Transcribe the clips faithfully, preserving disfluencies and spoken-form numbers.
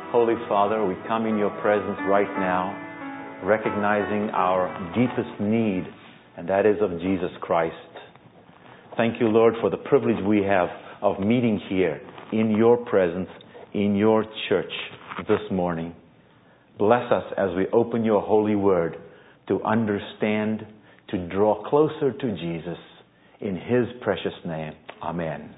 Holy Father, we come in your presence right now, recognizing our deepest need, and that is of Jesus Christ. Thank you, Lord, for the privilege we have of meeting here in your presence, in your church this morning. Bless us as we open your holy word to understand, to draw closer to Jesus. In his precious name, amen.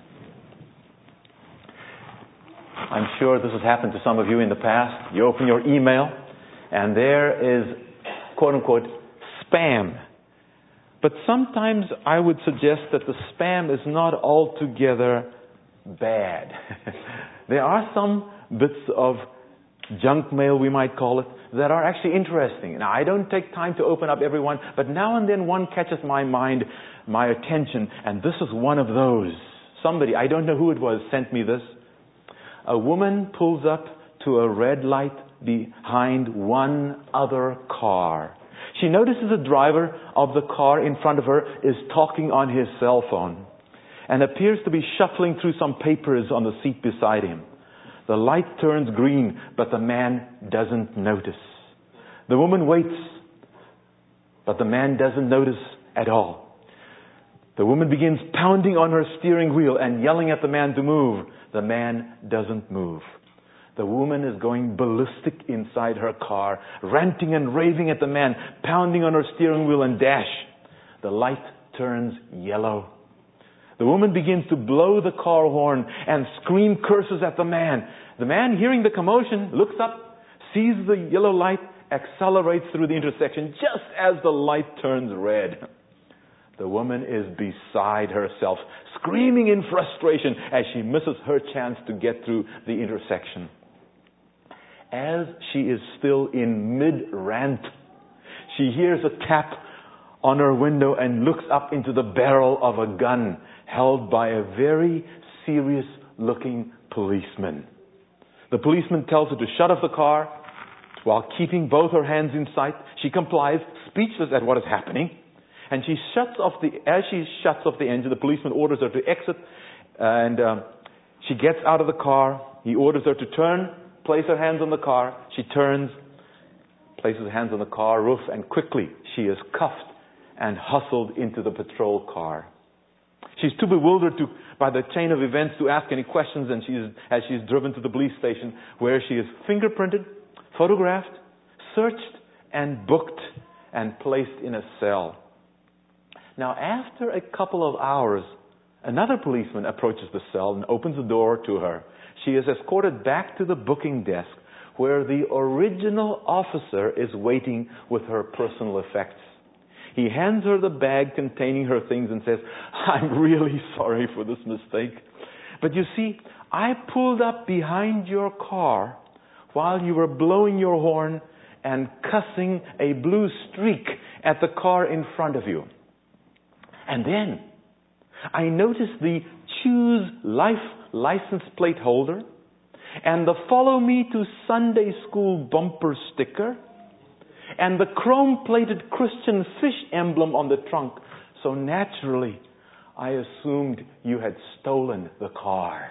I'm sure this has happened to some of you in the past. You open your email and there is, quote unquote, spam. But sometimes I would suggest that the spam is not altogether bad. There are some bits of junk mail, we might call it, that are actually interesting. Now, I don't take time to open up every one, but now and then one catches my mind, my attention, and this is one of those. Somebody, I don't know who it was, sent me this. A woman pulls up to a red light behind one other car. She notices the driver of the car in front of her is talking on his cell phone and appears to be shuffling through some papers on the seat beside him. The light turns green, but the man doesn't notice. The woman waits, but the man doesn't notice at all. The woman begins pounding on her steering wheel and yelling at the man to move. The man doesn't move. The woman is going ballistic inside her car, ranting and raving at the man, pounding on her steering wheel and dash. The light turns yellow. The woman begins to blow the car horn and scream curses at the man. The man, hearing the commotion, looks up, sees the yellow light, accelerates through the intersection just as the light turns red. The woman is beside herself, screaming in frustration as she misses her chance to get through the intersection. As she is still in mid-rant, she hears a tap on her window and looks up into the barrel of a gun held by a very serious-looking policeman. The policeman tells her to shut off the car while keeping both her hands in sight. She complies, speechless at what is happening. And she shuts off the, as she shuts off the engine, the policeman orders her to exit. And um, she gets out of the car. He orders her to turn, place her hands on the car. She turns, places her hands on the car roof, and quickly she is cuffed and hustled into the patrol car. She's too bewildered to, by the chain of events to ask any questions, and she is, as she's driven to the police station, where she is fingerprinted, photographed, searched, and booked, and placed in a cell. Now, after a couple of hours, another policeman approaches the cell and opens the door to her. She is escorted back to the booking desk, where the original officer is waiting with her personal effects. He hands her the bag containing her things and says, "I'm really sorry for this mistake. But you see, I pulled up behind your car while you were blowing your horn and cussing a blue streak at the car in front of you. And then I noticed the Choose Life license plate holder and the Follow Me to Sunday School bumper sticker and the chrome-plated Christian fish emblem on the trunk. So naturally, I assumed you had stolen the car."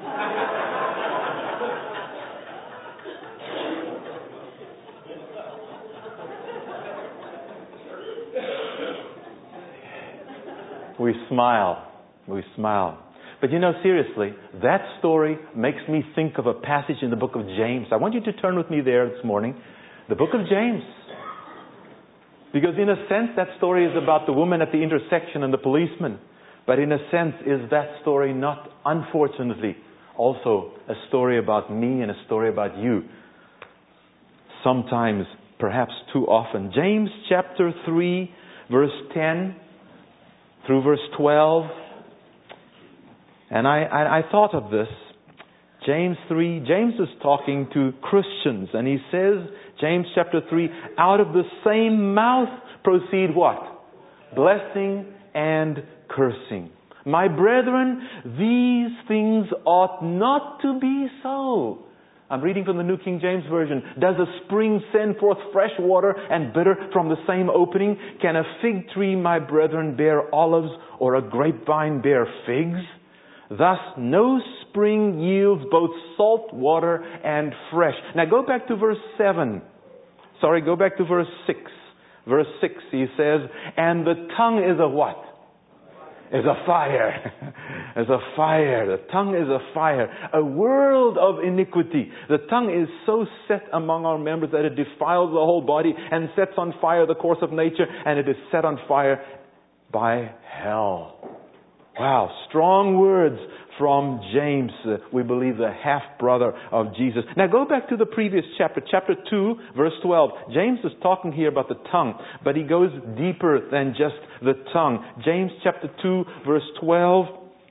We smile. We smile. But you know, seriously, that story makes me think of a passage in the book of James. I want you to turn with me there this morning. The book of James. Because in a sense, that story is about the woman at the intersection and the policeman. But in a sense, is that story not, unfortunately, also a story about me and a story about you? Sometimes, perhaps too often. James chapter three, verse ten through verse twelve. And I, I, I thought of this. James three, James is talking to Christians, and he says, James chapter three, out of the same mouth proceed what? Blessing and cursing. My brethren, these things ought not to be so. I'm reading from the New King James Version. Does a spring send forth fresh water and bitter from the same opening? Can a fig tree, my brethren, bear olives, or a grapevine bear figs? Thus no spring yields both salt water and fresh. Now go back to verse seven. Sorry, go back to verse six. Verse six, he says, and the tongue is a what? Is a fire. Is a fire. The tongue is a fire. A world of iniquity. The tongue is so set among our members that it defiles the whole body and sets on fire the course of nature, and it is set on fire by hell. Wow, strong words from James, uh, we believe the half-brother of Jesus. Now go back to the previous chapter, chapter two, verse twelve. James is talking here about the tongue, but he goes deeper than just the tongue. James chapter two, verse twelve,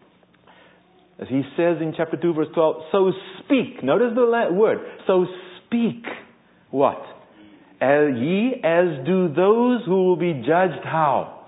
as he says in chapter two, verse twelve, so speak. Notice the la- word. So speak. What? As ye as do those who will be judged how?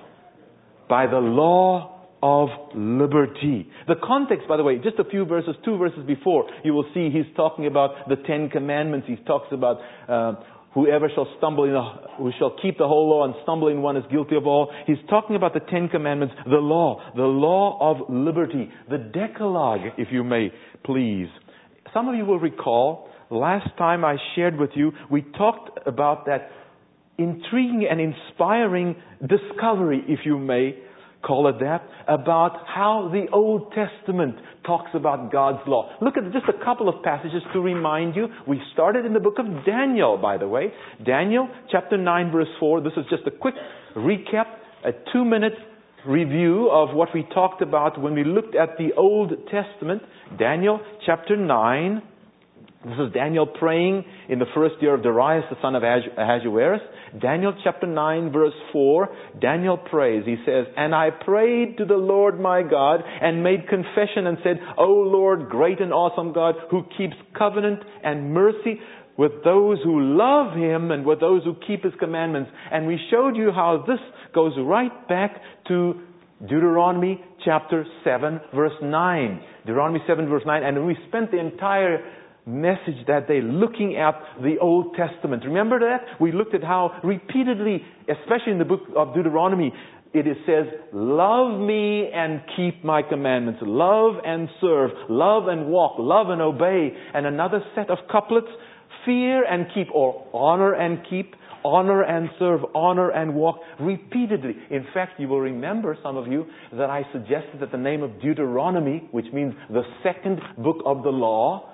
By the law of liberty. The context, by the way, just a few verses, two verses before, you will see he's talking about the Ten Commandments. He talks about uh, whoever shall stumble in, a, who shall keep the whole law and stumble in one is guilty of all. He's talking about the Ten Commandments, the law, the law of liberty, the Decalogue, if you may, please. Some of you will recall, last time I shared with you, we talked about that intriguing and inspiring discovery, if you may, call it that, about how the Old Testament talks about God's law. Look at just a couple of passages to remind you. We started in the book of Daniel, by the way. Daniel chapter nine verse four. This is just a quick recap, a two-minute review of what we talked about when we looked at the Old Testament. Daniel chapter nine. This is Daniel praying in the first year of Darius, the son of Ahasuerus. Daniel chapter nine, verse four. Daniel prays. He says, and I prayed to the Lord my God and made confession and said, O Lord, great and awesome God, who keeps covenant and mercy with those who love Him and with those who keep His commandments. And we showed you how this goes right back to Deuteronomy chapter seven, verse nine. Deuteronomy seven, verse nine. And we spent the entire message that day looking at the Old Testament. Remember that? We looked at how repeatedly, especially in the book of Deuteronomy, it is says, love me and keep my commandments. Love and serve. Love and walk. Love and obey. And another set of couplets, fear and keep, or honor and keep. Honor and serve. Honor and walk. Repeatedly. In fact, you will remember, some of you, that I suggested that the name of Deuteronomy, which means the second book of the law,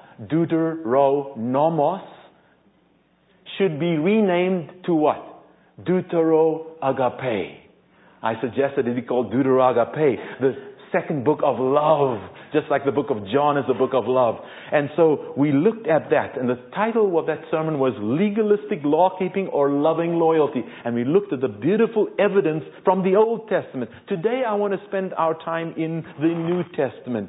Deuteronomos, should be renamed to what? Deuteroagape. I suggested it be called Deuteroagape, the second book of love, just like the book of John is the book of love. And so we looked at that, and the title of that sermon was Legalistic Law-Keeping or Loving Loyalty. And we looked at the beautiful evidence from the Old Testament. Today I want to spend our time in the New Testament.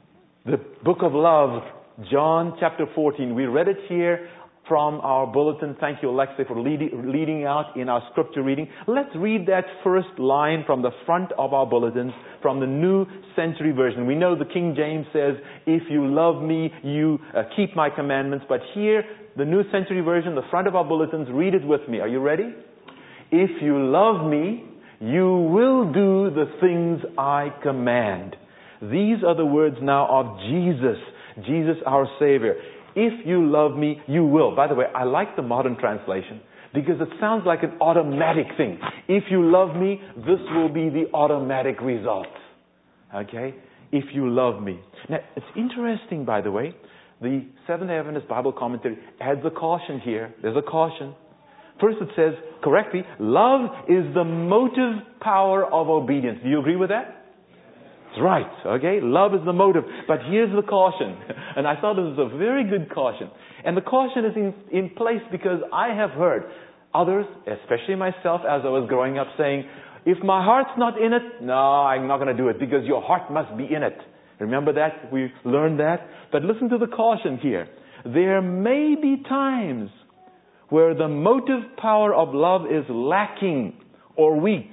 The book of love, John chapter fourteen. We read it here from our bulletin. Thank you, Alexei, for leading, leading out in our scripture reading. Let's read that first line from the front of our bulletins from the New Century Version. We know the King James says, if you love me, you uh, keep my commandments. But here, the New Century Version, the front of our bulletins, read it with me. Are you ready? If you love me, you will do the things I command. These are the words now of Jesus. Jesus our Savior. If you love me, you will. By the way, I like the modern translation because it sounds like an automatic thing. If you love me, this will be the automatic result. Okay? If you love me. Now, it's interesting, by the way, the Seventh-day Adventist Bible Commentary adds a caution here. There's a caution. First it says, correctly, love is the motive power of obedience. Do you agree with that? That's right, okay? Love is the motive. But here's the caution. And I thought this was a very good caution. And the caution is in, in place because I have heard others, especially myself as I was growing up, saying, if my heart's not in it, no, I'm not going to do it because your heart must be in it. Remember that? We learned that. But listen to the caution here. There may be times where the motive power of love is lacking or weak.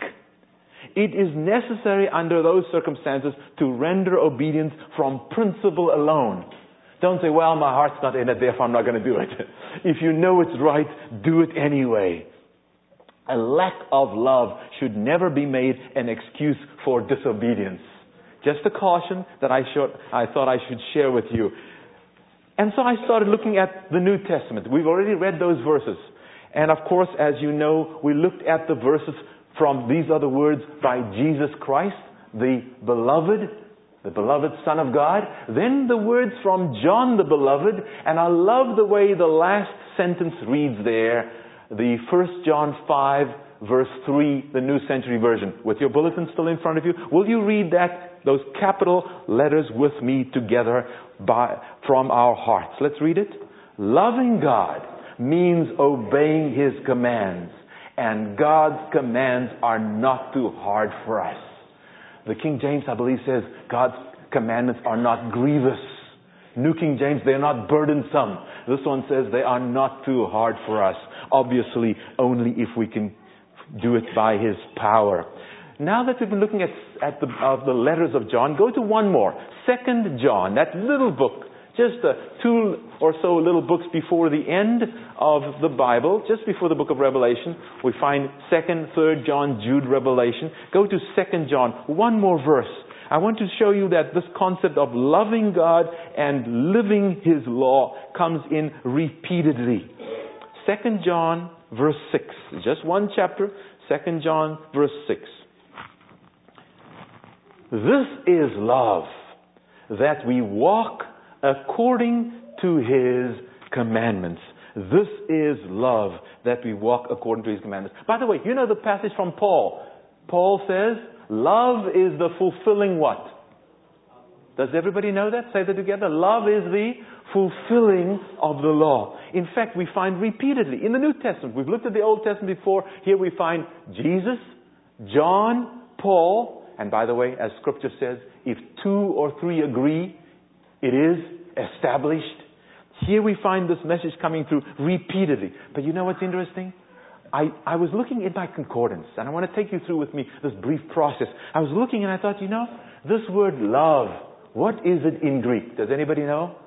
It is necessary under those circumstances to render obedience from principle alone. Don't say, well, my heart's not in it, therefore I'm not going to do it. If you know it's right, do it anyway. A lack of love should never be made an excuse for disobedience. Just a caution that I, should, I thought I should share with you. And so I started looking at the New Testament. We've already read those verses. And of course, as you know, we looked at the verses from these other words by Jesus Christ, the beloved, the beloved Son of God. Then the words from John the Beloved. And I love the way the last sentence reads there. The First John five, verse three, the New Century Version. With your bulletin still in front of you, will you read that, those capital letters with me together by, from our hearts? Let's read it. Loving God means obeying His commands. And God's commands are not too hard for us. The King James, I believe, says God's commandments are not grievous. New King James, they are not burdensome. This one says they are not too hard for us. Obviously, only if we can do it by His power. Now that we've been looking at, at the, uh, the letters of John, go to one more. Second John, that little book. Just uh, two or so little books before the end of the Bible, just before the book of Revelation, we find Second, Third John, Jude, Revelation. Go to Second John, one more verse. I want to show you that this concept of loving God and living His law comes in repeatedly. Second John, verse six. Just one chapter. Second John, verse six. This is love, that we walk according to His commandments. This is love, that we walk according to His commandments. By the way, you know the passage from Paul. Paul says, love is the fulfilling what? Does everybody know that? Say that together. Love is the fulfilling of the law. In fact, we find repeatedly in the New Testament. We've looked at the Old Testament before. Here we find Jesus, John, Paul. And by the way, as Scripture says, if two or three agree, it is established. Here we find this message coming through repeatedly. But you know what's interesting? I, I was looking in my concordance, and I want to take you through with me this brief process. I was looking and I thought, you know, this word love, what is it in Greek? Does anybody know?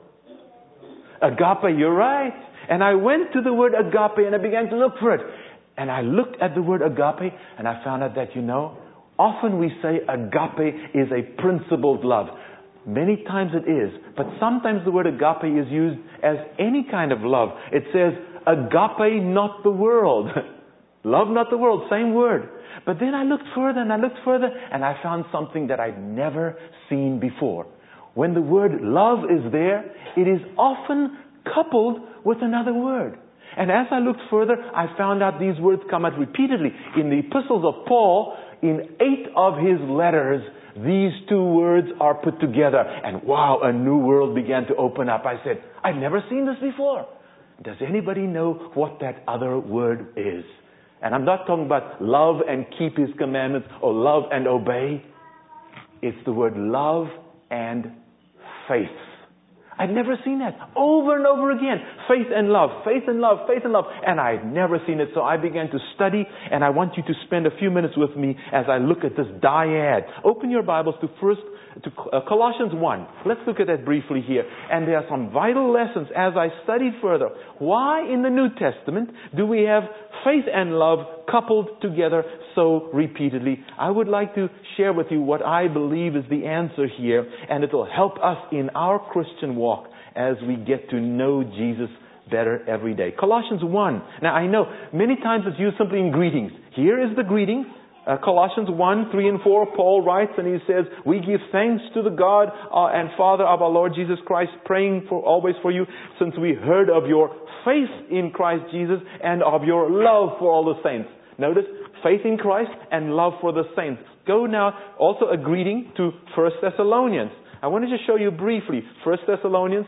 Agape, you're right. And I went to the word agape and I began to look for it. And I looked at the word agape and I found out that, you know, often we say agape is a principled love. Many times it is. But sometimes the word agape is used as any kind of love. It says agape, not the world. Love not the world, same word. But then I looked further and I looked further and I found something that I'd never seen before. When the word love is there, it is often coupled with another word. And as I looked further, I found out these words come out repeatedly. In the epistles of Paul, in eight of his letters, these two words are put together. And wow, a new world began to open up. I said, I've never seen this before. Does anybody know what that other word is? And I'm not talking about love and keep His commandments or love and obey. It's the word love and faith. I'd never seen that. Over and over again. Faith and love. Faith and love. Faith and love. And I'd never seen it. So I began to study. And I want you to spend a few minutes with me as I look at this dyad. Open your Bibles to first to Colossians one. Let's look at that briefly here. And there are some vital lessons as I studied further. Why in the New Testament do we have faith and love coupled together so repeatedly? I would like to share with you what I believe is the answer here, and it will help us in our Christian walk as we get to know Jesus better every day. Colossians one. Now I know many times it's used simply in greetings. Here is the greeting. Uh, Colossians one, three and four, Paul writes and he says, we give thanks to the God uh, and Father of our Lord Jesus Christ, praying for always for you, since we heard of your faith in Christ Jesus and of your love for all the saints. Notice, faith in Christ and love for the saints. Go now, also a greeting to First Thessalonians. I wanted to show you briefly, First Thessalonians,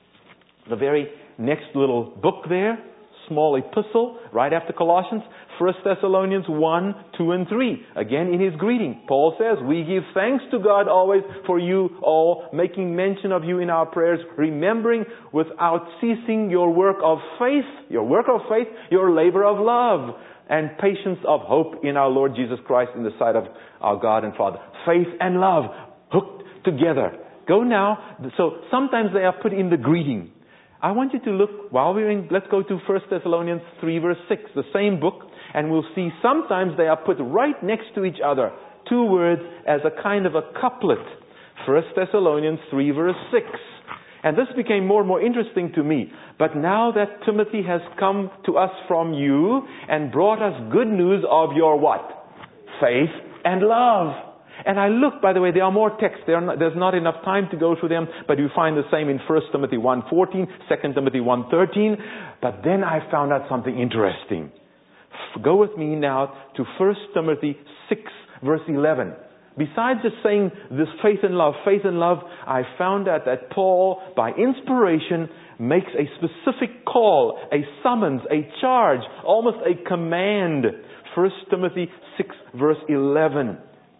the very next little book there, small epistle, right after Colossians, First Thessalonians one, two and three. Again in his greeting, Paul says, we give thanks to God always for you all, making mention of you in our prayers, remembering without ceasing your work of faith, your work of faith, your labor of love, and patience of hope in our Lord Jesus Christ in the sight of our God and Father. Faith and love hooked together. Go now. So sometimes they are put in the greeting. I want you to look, while we're in, let's go to First Thessalonians three verse six, the same book, and we'll see sometimes they are put right next to each other. Two words as a kind of a couplet. First Thessalonians three verse six. And this became more and more interesting to me. But now that Timothy has come to us from you and brought us good news of your what? Faith and love. And I looked, by the way, there are more texts. There are not, there's not enough time to go through them, but you find the same in First Timothy one fourteen, Second Timothy one thirteen. But then I found out something interesting. Go with me now to First Timothy six verse eleven. Besides just saying this faith and love, faith and love, I found out that Paul, by inspiration, makes a specific call, a summons, a charge, almost a command. First Timothy six verse eleven.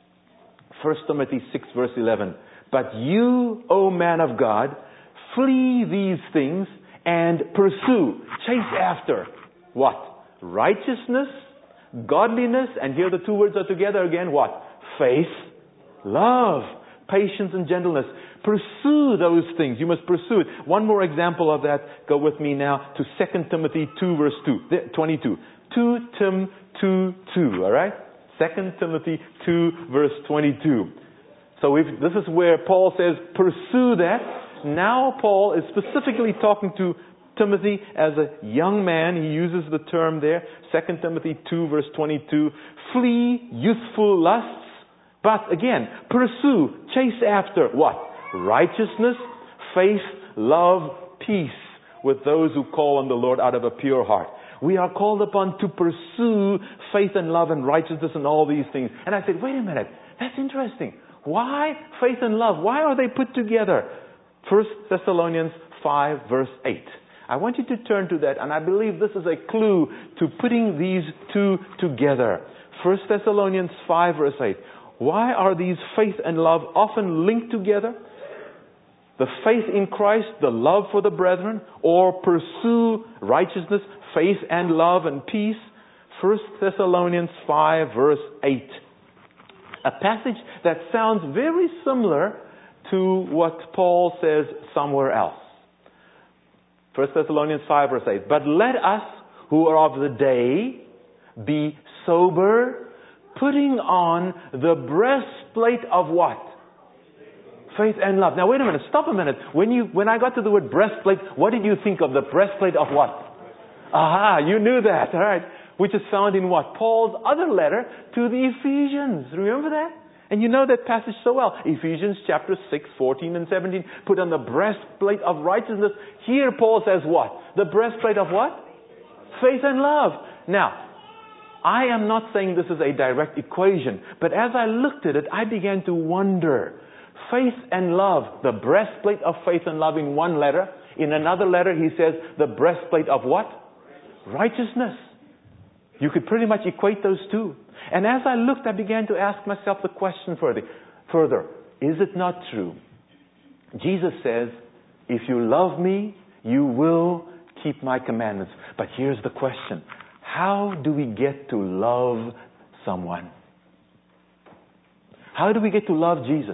First Timothy six verse eleven. But you, O man of God, flee these things and pursue, chase after, what? Righteousness, godliness, and here the two words are together again, what? Faith, love, patience, and gentleness. Pursue those things. You must pursue it. One more example of that. Go with me now to Second Timothy two verse two, twenty-two. two Tim two two, all right? Second Timothy two verse twenty-two. So if this is where Paul says, pursue that. Now Paul is specifically talking to Timothy as a young man. He uses the term there. Second Timothy two verse twenty-two. Flee youthful lusts. But again, pursue, chase after what? Righteousness, faith, love, peace with those who call on the Lord out of a pure heart. We are called upon to pursue faith and love and righteousness and all these things. And I said, wait a minute, that's interesting. Why faith and love? Why are they put together? First Thessalonians five verse eight. I want you to turn to that, and I believe this is a clue to putting these two together. First Thessalonians five verse eight. Why are these faith and love often linked together? The faith in Christ, the love for the brethren, or pursue righteousness, faith and love and peace. First Thessalonians five verse eight. A passage that sounds very similar to what Paul says somewhere else. First Thessalonians five verse eight. But let us who are of the day be sober, putting on the breastplate of what? Faith and love. Now wait a minute, stop a minute. When you when I got to the word breastplate, what did you think of? The breastplate of what? Aha, you knew that, all right. Which is found in what? Paul's other letter to the Ephesians. Remember that? And you know that passage so well. Ephesians chapter six, fourteen and seventeen. Put on the breastplate of righteousness. Here Paul says what? The breastplate of what? Faith and love. Now, I am not saying this is a direct equation, but as I looked at it, I began to wonder. Faith and love, the breastplate of faith and love in one letter. In another letter, he says the breastplate of what? Righteousness. You could pretty much equate those two. And as I looked, I began to ask myself the question further. Further, is it not true? Jesus says, if you love me, you will keep my commandments. But here's the question. How do we get to love someone? How do we get to love Jesus?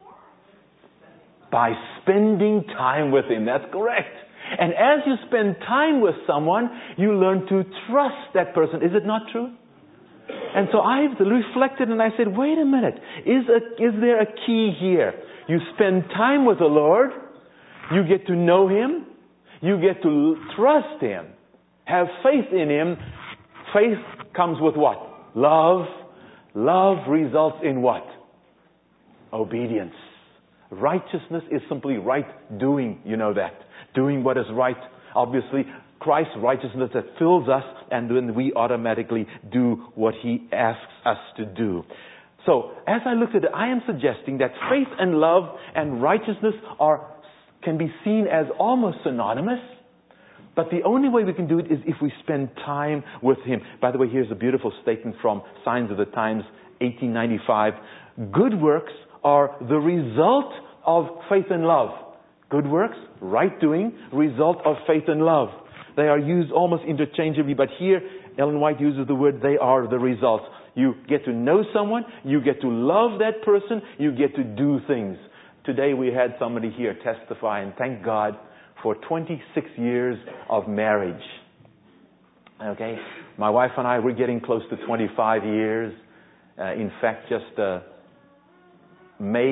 By spending time with Him. That's correct. And as you spend time with someone, you learn to trust that person. Is it not true? And so I reflected and I said, wait a minute. Is, a, is there a key here? You spend time with the Lord. You get to know Him. You get to trust Him. Have faith in Him. Faith comes with what? Love. Love results in what? Obedience. Righteousness is simply right doing. You know that. Doing what is right. Obviously, Christ's righteousness that fills us, and then we automatically do what He asks us to do. So, as I looked at it, I am suggesting that faith and love and righteousness are can be seen as almost synonymous. But the only way we can do it is if we spend time with Him. By the way, here's a beautiful statement from Signs of the Times, eighteen ninety-five. Good works are the result of faith and love. Good works, right doing, result of faith and love. They are used almost interchangeably, but here Ellen White uses the word, they are the results. You get to know someone, you get to love that person, you get to do things. Today we had somebody here testify, and thank God for twenty-six years of marriage. Okay? My wife and I, we're getting close to twenty-five years. Uh, in fact, just uh, May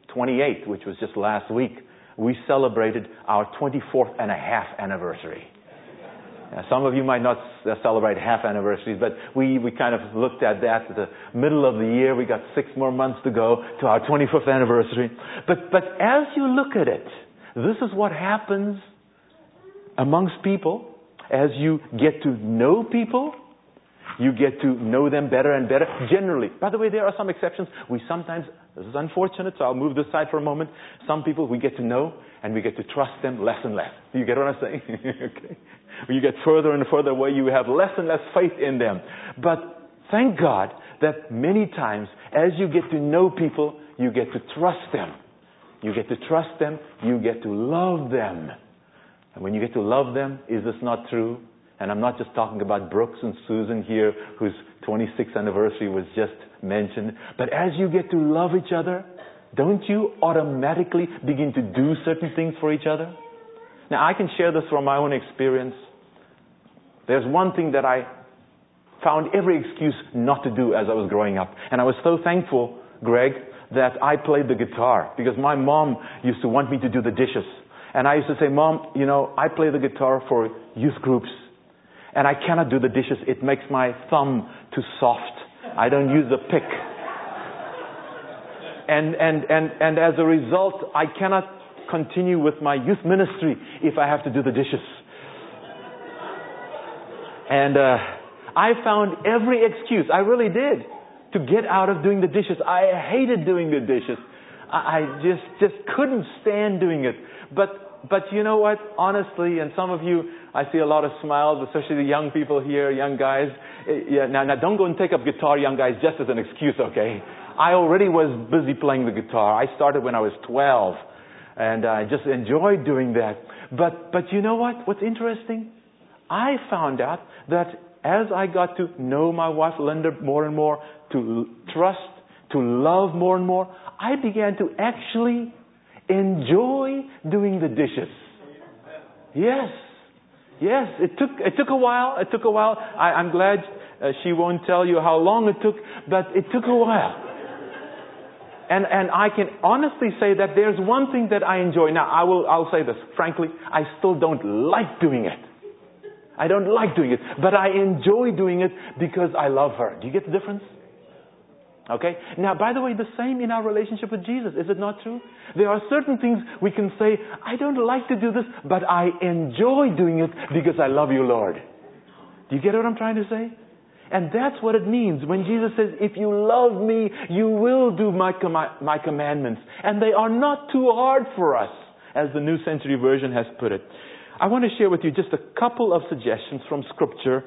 twenty-eighth, which was just last week, we celebrated our twenty-fourth and a half anniversary. Now, some of you might not celebrate half anniversaries, but we, we kind of looked at that at the middle of the year. We got six more months to go to our twenty-fifth anniversary. But, but as you look at it, this is what happens amongst people as you get to know people. You get to know them better and better, generally. By the way, there are some exceptions. We sometimes, this is unfortunate, so I'll move this side for a moment. Some people we get to know and we get to trust them less and less. Do you get what I'm saying? Okay. When you get further and further away, you have less and less faith in them. But thank God that many times, as you get to know people, you get to trust them. You get to trust them. You get to love them. And when you get to love them, is this not true? And I'm not just talking about Brooks and Susan here, whose twenty-sixth anniversary was just mentioned. But as you get to love each other, don't you automatically begin to do certain things for each other? Now, I can share this from my own experience. There's one thing that I found every excuse not to do as I was growing up. And I was so thankful, Greg, that I played the guitar. Because my mom used to want me to do the dishes. And I used to say, Mom, you know, I play the guitar for youth groups. And I cannot do the dishes. It makes my thumb too soft. I don't use a pick. And, and, and, and as a result, I cannot continue with my youth ministry if I have to do the dishes. And uh, I found every excuse, I really did, to get out of doing the dishes. I hated doing the dishes. I, I just, just couldn't stand doing it. But But you know what? Honestly, and some of you, I see a lot of smiles, especially the young people here, young guys. Yeah, now, now don't go and take up guitar, young guys, just as an excuse, okay? I already was busy playing the guitar. I started when I was twelve. And I just enjoyed doing that. But, but you know what? What's interesting? I found out that as I got to know my wife, Linda, more and more, to trust, to love more and more, I began to actually enjoy doing the dishes. Yes. Yes. It took, it took a while. It took a while. I, I'm glad uh, she won't tell you how long it took, but it took a while. And, and I can honestly say that there's one thing that I enjoy. Now, I will, I'll say this. Frankly, I still don't like doing it. I don't like doing it, but I enjoy doing it because I love her. Do you get the difference? Okay? Now, by the way, the same in our relationship with Jesus. Is it not true? There are certain things we can say, I don't like to do this, but I enjoy doing it because I love you, Lord. Do you get what I'm trying to say? And that's what it means when Jesus says, if you love me, you will do my, com- my commandments. And they are not too hard for us, as the New Century Version has put it. I want to share with you just a couple of suggestions from Scripture.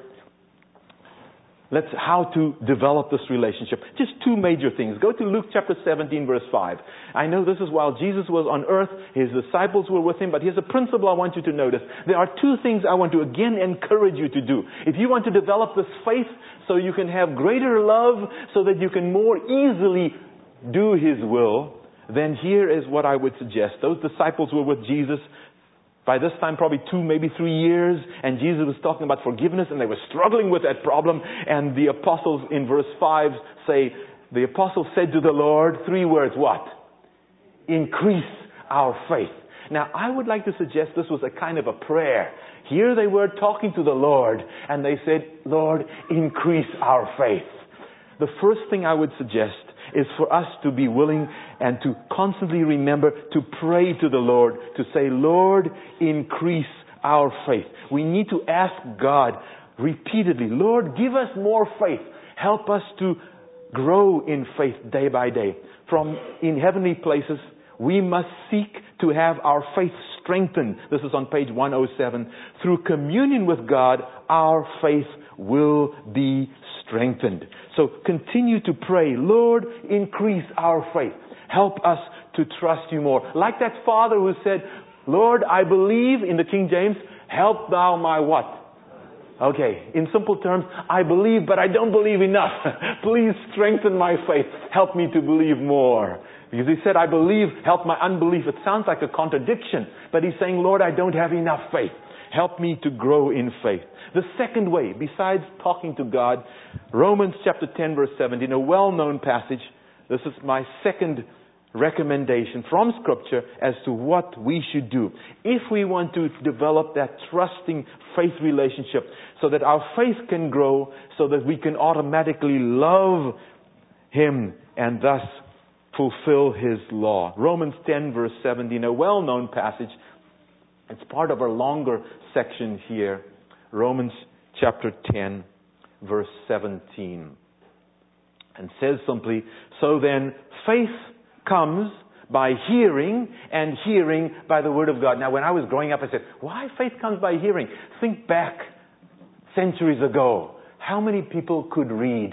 Let's how to develop this relationship. Just two major things. Go to Luke chapter seventeen, verse five. I know this is while Jesus was on earth, his disciples were with him, but here's a principle I want you to notice. There are two things I want to again encourage you to do. If you want to develop this faith so you can have greater love, so that you can more easily do his will, then here is what I would suggest. Those disciples were with Jesus by this time, probably two, maybe three years, and Jesus was talking about forgiveness, and they were struggling with that problem. And the apostles in verse five say, the apostles said to the Lord, three words, what? Increase our faith. Now, I would like to suggest this was a kind of a prayer. Here they were talking to the Lord, and they said, Lord, increase our faith. The first thing I would suggest is for us to be willing and to constantly remember to pray to the Lord, to say, Lord, increase our faith. We need to ask God repeatedly, Lord, give us more faith. Help us to grow in faith day by day. From in heavenly places, we must seek to have our faith strengthened. This is on page one oh seven. Through communion with God, our faith will be strengthened. So continue to pray, Lord, increase our faith. Help us to trust you more. Like that father who said, Lord, I believe, in the King James, help thou my what? Okay, in simple terms, I believe, but I don't believe enough. Please strengthen my faith. Help me to believe more. Because he said, I believe, help my unbelief. It sounds like a contradiction, but he's saying, Lord, I don't have enough faith. Help me to grow in faith. The second way, besides talking to God, Romans chapter ten, verse seventeen, a well-known passage. This is my second recommendation from Scripture as to what we should do if we want to develop that trusting faith relationship so that our faith can grow, so that we can automatically love Him and thus fulfill His law. Romans ten verse seventeen, a well-known passage. It's part of our longer section here. Romans chapter ten verse seventeen. And says simply, so then faith comes by hearing, and hearing by the Word of God. Now, when I was growing up, I said, why faith comes by hearing? Think back centuries ago. How many people could read?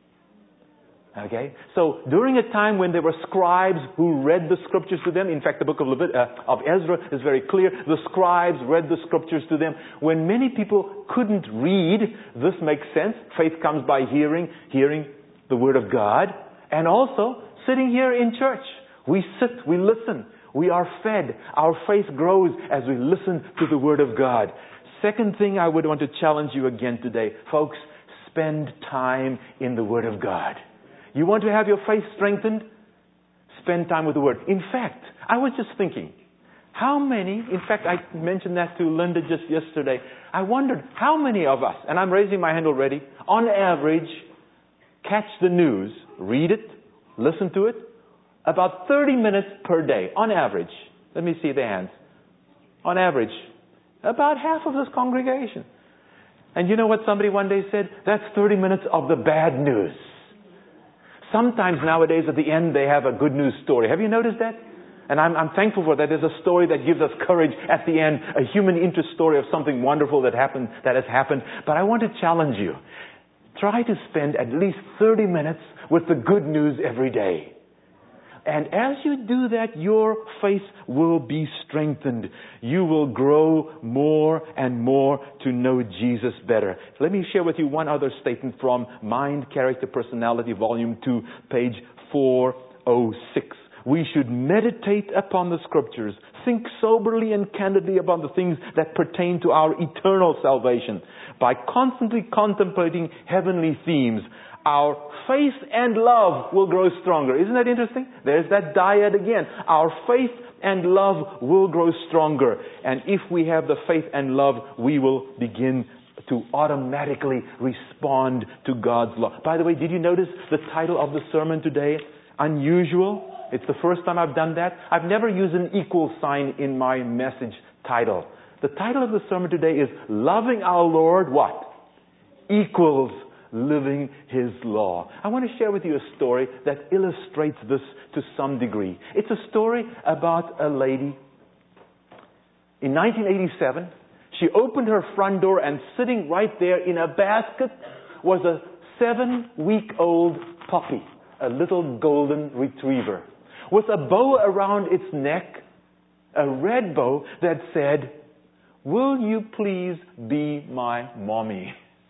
Okay? So, during a time when there were scribes who read the Scriptures to them, in fact, the book of, Levit- uh, of Ezra is very clear. The scribes read the Scriptures to them. When many people couldn't read, this makes sense. Faith comes by hearing, hearing the Word of God, and also sitting here in church. We sit, we listen, we are fed. Our faith grows as we listen to the Word of God. Second thing I would want to challenge you again today, folks, spend time in the Word of God. You want to have your faith strengthened? Spend time with the Word. In fact, I was just thinking, how many, in fact, I mentioned that to Linda just yesterday, I wondered how many of us, and I'm raising my hand already, on average, catch the news, read it, listen to it, about thirty minutes per day, on average. Let me see the hands. On average, about half of this congregation. And you know what somebody one day said? That's thirty minutes of the bad news. Sometimes nowadays at the end they have a good news story. Have you noticed that? And I'm, I'm thankful for that. There's a story that gives us courage at the end, a human interest story of something wonderful that happened, that has happened. But I want to challenge you. Try to spend at least thirty minutes with the good news every day. And as you do that, your faith will be strengthened. You will grow more and more to know Jesus better. Let me share with you one other statement from Mind, Character, Personality, Volume two, page four oh six. We should meditate upon the Scriptures, think soberly and candidly about the things that pertain to our eternal salvation. By constantly contemplating heavenly themes, our faith and love will grow stronger. Isn't that interesting? There's that dyad again. Our faith and love will grow stronger. And if we have the faith and love, we will begin to automatically respond to God's law. By the way, did you notice the title of the sermon today? Unusual. It's the first time I've done that. I've never used an equal sign in my message title. The title of the sermon today is Loving Our Lord, what? Equals living His law. I want to share with you a story that illustrates this to some degree. It's a story about a lady. In nineteen eighty-seven, she opened her front door and sitting right there in a basket was a seven-week-old puppy, a little golden retriever, with a bow around its neck, a red bow that said, "Will you please be my mommy?"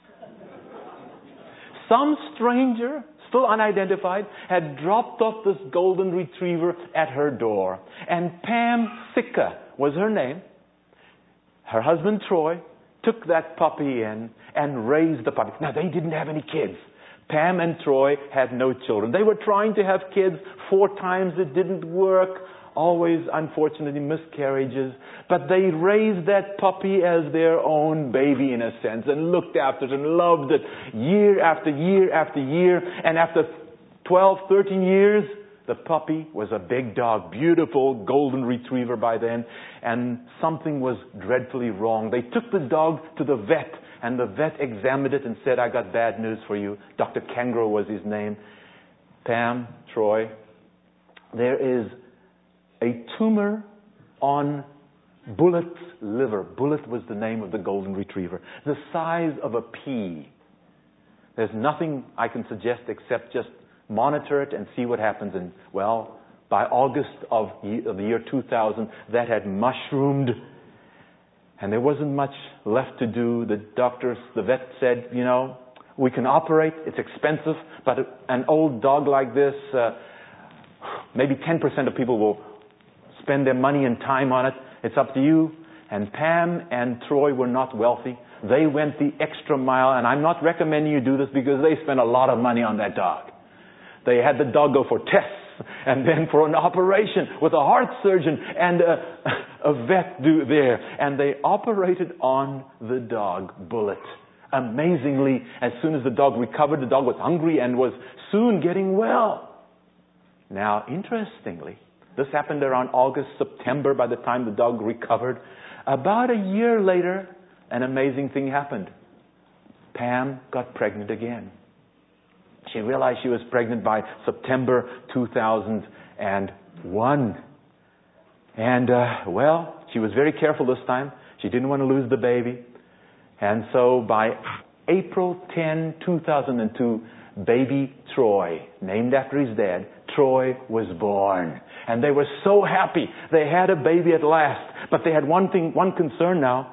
Some stranger, still unidentified, had dropped off this golden retriever at her door. And Pam Thicka was her name. Her husband, Troy, took that puppy in and raised the puppy. Now, they didn't have any kids. Pam and Troy had no children. They were trying to have kids four times. It didn't work. Always, unfortunately, miscarriages. But they raised that puppy as their own baby, in a sense, and looked after it and loved it year after year after year. And after twelve, thirteen years, the puppy was a big dog, beautiful golden retriever by then. And something was dreadfully wrong. They took the dog to the vet, and the vet examined it and said, "I got bad news for you." Doctor Kangro was his name. Pam, Troy, there is a tumor on Bullet's liver. Bullet was the name of the golden retriever. The size of a pea. There's nothing I can suggest except just monitor it and see what happens. And, well, by August of the year two thousand, that had mushroomed. And there wasn't much left to do. The doctors, the vet said, you know, we can operate. It's expensive. But an old dog like this, uh, maybe ten percent of people will spend their money and time on it. It's up to you. And Pam and Troy were not wealthy. They went the extra mile, and I'm not recommending you do this because they spent a lot of money on that dog. They had the dog go for tests. and then for an operation with a heart surgeon and a, a vet do there. And they operated on the dog, Bullet. Amazingly, as soon as the dog recovered, the dog was hungry and was soon getting well. Now, interestingly, this happened around August, September by the time the dog recovered. About a year later, an amazing thing happened. Pam got pregnant again. She realized she was pregnant by September two thousand one. And, uh, well, she was very careful this time. She didn't want to lose the baby. And so by April tenth, two thousand two, baby Troy, named after his dad, Troy was born. And they were so happy. They had a baby at last. But they had one thing, one concern now.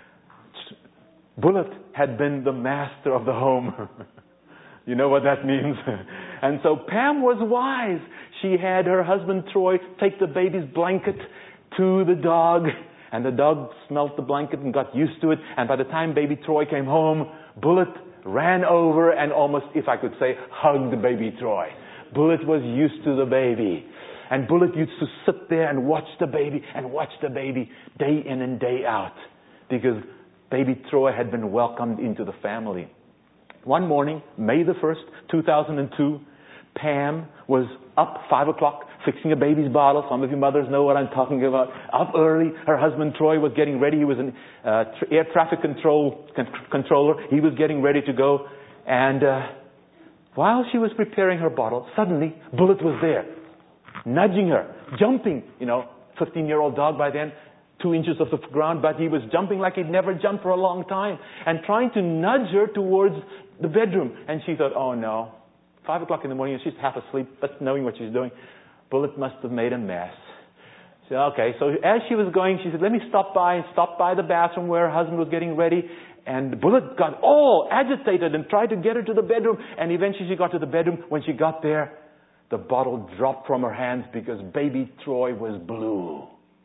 Bullet had been the master of the home. You know what that means? And so Pam was wise. She had her husband Troy take the baby's blanket to the dog. And the dog smelled the blanket and got used to it. And by the time baby Troy came home, Bullet ran over and almost, if I could say, hugged baby Troy. Bullet was used to the baby. And Bullet used to sit there and watch the baby and watch the baby day in and day out. Because baby Troy had been welcomed into the family. One morning, May the first, two thousand two, Pam was up five o'clock fixing a baby's bottle. Some of you mothers know what I'm talking about. Up early, her husband Troy was getting ready. He was an uh, tr- air traffic control con- controller. He was getting ready to go. And uh, while she was preparing her bottle, suddenly Bullet was there, nudging her, jumping. You know, fifteen-year-old dog by then, two inches off the ground, but he was jumping like he'd never jumped for a long time and trying to nudge her towards the bedroom. And she thought, oh no, five o'clock in the morning, and she's half asleep, but knowing what she's doing. Bullet must have made a mess. She said, okay, so as she was going, she said, let me stop by and stop by the bathroom where her husband was getting ready. And Bullet got all agitated and tried to get her to the bedroom. And eventually she got to the bedroom. When she got there, the bottle dropped from her hands because baby Troy was blue.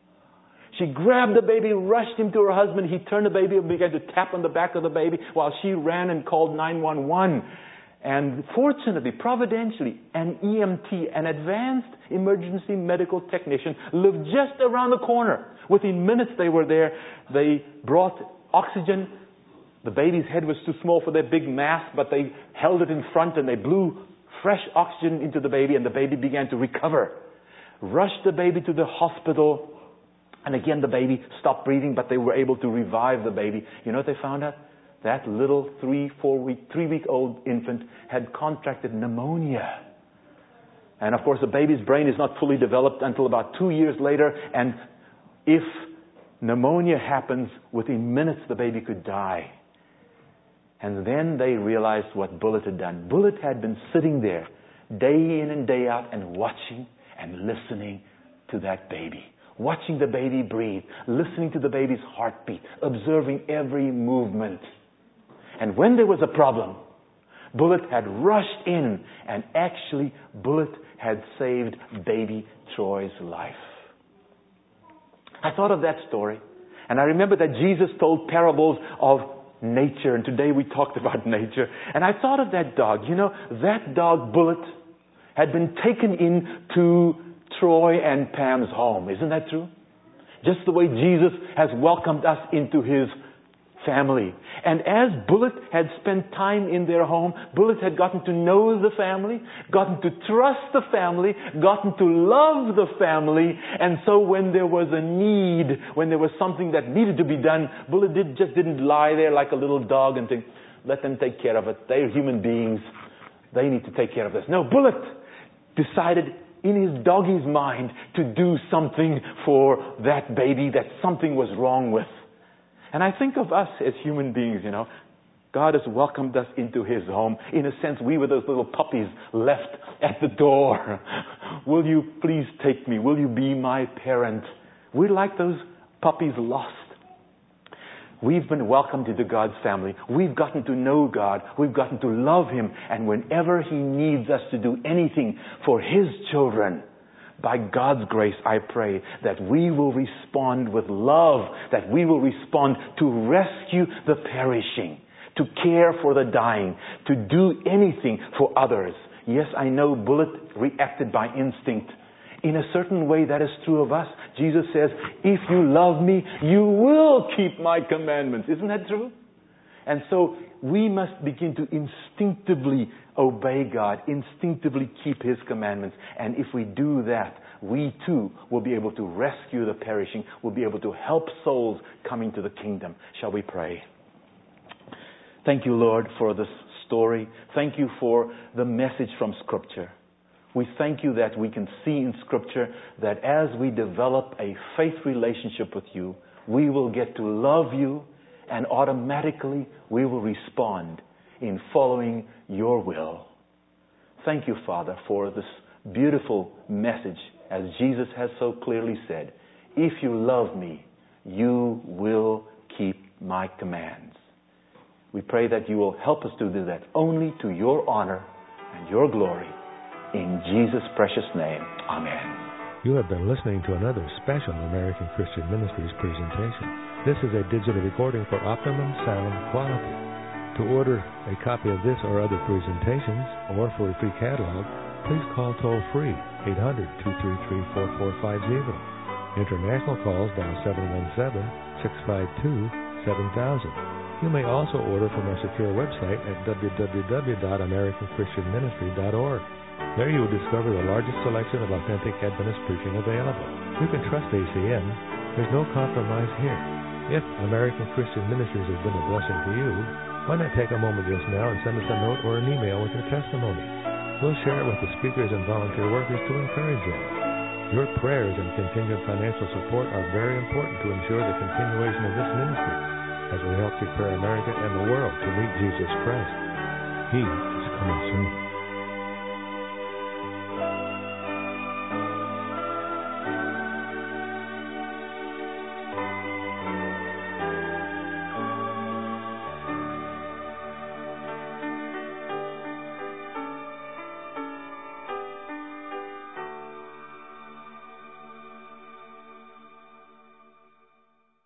She grabbed the baby, rushed him to her husband. He turned the baby and began to tap on the back of the baby while she ran and called nine one one. And fortunately, providentially, an E M T, an advanced emergency medical technician, lived just around the corner. Within minutes they were there. They brought oxygen. The baby's head was too small for their big mask, but they held it in front and they blew fresh oxygen into the baby, and the baby began to recover. Rushed the baby to the hospital. And again, the baby stopped breathing, but they were able to revive the baby. You know what they found out? That little three, four week, three week old infant had contracted pneumonia. And of course, the baby's brain is not fully developed until about two years later. And if pneumonia happens, within minutes the baby could die. And then they realized what Bullet had done. Bullet had been sitting there day in and day out and watching and listening to that baby. Watching the baby breathe, listening to the baby's heartbeat, observing every movement. And when there was a problem, Bullet had rushed in, and actually Bullet had saved baby Troy's life. I thought of that story, and I remember that Jesus told parables of nature, and today we talked about nature. And I thought of that dog. You know, that dog, Bullet, had been taken in to Troy and Pam's home. Isn't that true? Just the way Jesus has welcomed us into His family. And as Bullet had spent time in their home, Bullet had gotten to know the family, gotten to trust the family, gotten to love the family. And so when there was a need, when there was something that needed to be done, Bullet did, just didn't lie there like a little dog and think, let them take care of it. They're human beings. They need to take care of this. No, Bullet decided in his doggy's mind to do something for that baby that something was wrong with. And I think of us as human beings, you know. God has welcomed us into His home. In a sense, we were those little puppies left at the door. Will you please take me? Will you be my parent? We're like those puppies lost. We've been welcomed into God's family. We've gotten to know God. We've gotten to love Him. And whenever He needs us to do anything for His children, by God's grace, I pray that we will respond with love, that we will respond to rescue the perishing, to care for the dying, to do anything for others. Yes, I know Bullet reacted by instinct. In a certain way, that is true of us. Jesus says, if you love me, you will keep my commandments. Isn't that true? And so we must begin to instinctively obey God, instinctively keep His commandments. And if we do that, we too will be able to rescue the perishing, will be able to help souls coming to the kingdom. Shall we pray? Thank you, Lord, for this story. Thank you for the message from Scripture. We thank you that we can see in Scripture that as we develop a faith relationship with you, we will get to love you, and automatically we will respond in following your will. Thank you, Father, for this beautiful message, as Jesus has so clearly said, if you love me, you will keep my commands. We pray that you will help us to do that only to your honor and your glory. In Jesus' precious name, amen. You have been listening to another special American Christian Ministries presentation. This is a digital recording for optimum sound quality. To order a copy of this or other presentations, or for a free catalog, please call toll-free eight hundred, two three three, four four five zero. International calls dial seven one seven, six five two, seven thousand. You may also order from our secure website at w w w dot american christian ministry dot org. There you will discover the largest selection of authentic Adventist preaching available. You can trust A C M. There's no compromise here. If American Christian Ministries has been a blessing to you, why not take a moment just now and send us a note or an email with your testimony? We'll share it with the speakers and volunteer workers to encourage them. Your prayers and continued financial support are very important to ensure the continuation of this ministry as we help prepare America and the world to meet Jesus Christ. He is coming soon.